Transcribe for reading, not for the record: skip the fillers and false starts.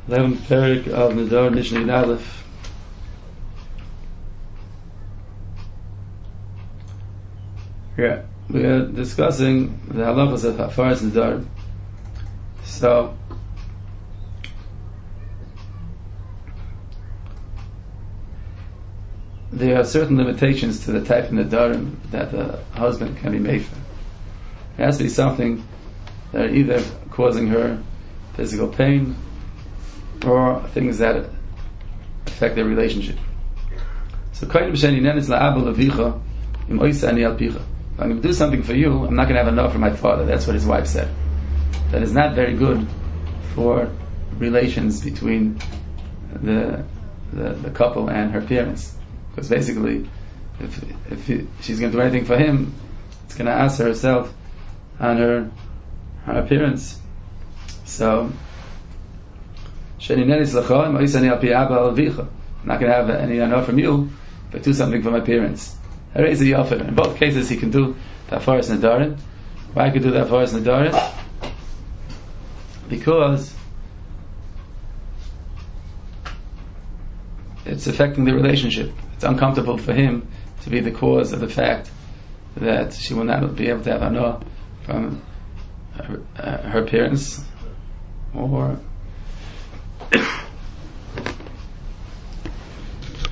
11th Perek of Nidar Mishnah Yud Aleph. Yeah, we are discussing the halachas of Hafaras Nidar. So, there are certain limitations to the type of Nidarim that the husband can be made for. It has to be something that are either causing her physical pain or things that affect their relationship. So, if I'm going to do something for you, I'm not going to have enough for my father. That's what his wife said. That is not very good for relations between the couple and her parents. Because basically, if she's going to do anything for him, it's going to ask herself on her appearance. So, I'm not going to have any enough from you, but do something for my parents. In both cases, he can do the Hafaras Nadarim. Why could do the Hafaras Nadarim? Because it's affecting the relationship. It's uncomfortable for him to be the cause of the fact that she will not be able to have anah from her parents, or